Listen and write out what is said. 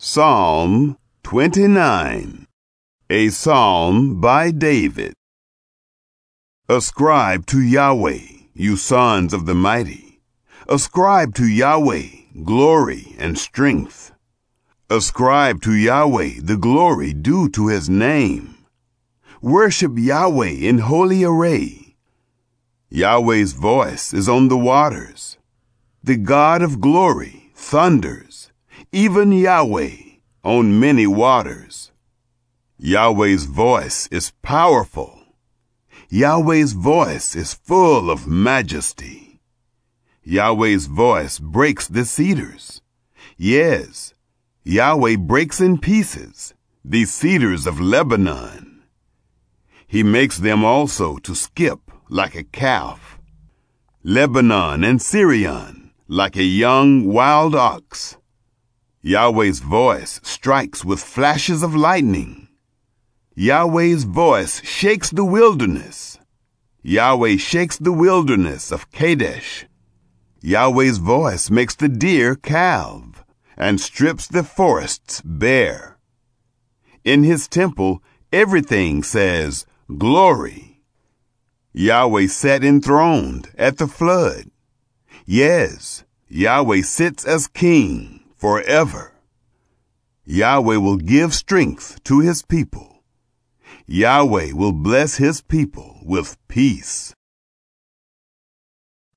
Psalm 29, a psalm by David. Ascribe to Yahweh, you sons of the mighty. Ascribe to Yahweh glory and strength. Ascribe to Yahweh the glory due to his name. Worship Yahweh in holy array. Yahweh's voice is on the waters. The God of glory thunders, even Yahweh on many waters. Yahweh's voice is powerful. Yahweh's voice is full of majesty. Yahweh's voice breaks the cedars. Yes, Yahweh breaks in pieces the cedars of Lebanon. He makes them also to skip like a calf. Lebanon and Syrian like a young wild ox. Yahweh's voice strikes with flashes of lightning. Yahweh's voice shakes the wilderness. Yahweh shakes the wilderness of Kadesh. Yahweh's voice makes the deer calve and strips the forests bare. In his temple, everything says, "Glory." Yahweh sat enthroned at the flood. Yes, Yahweh sits as king forever. Yahweh will give strength to his people. Yahweh will bless his people with peace.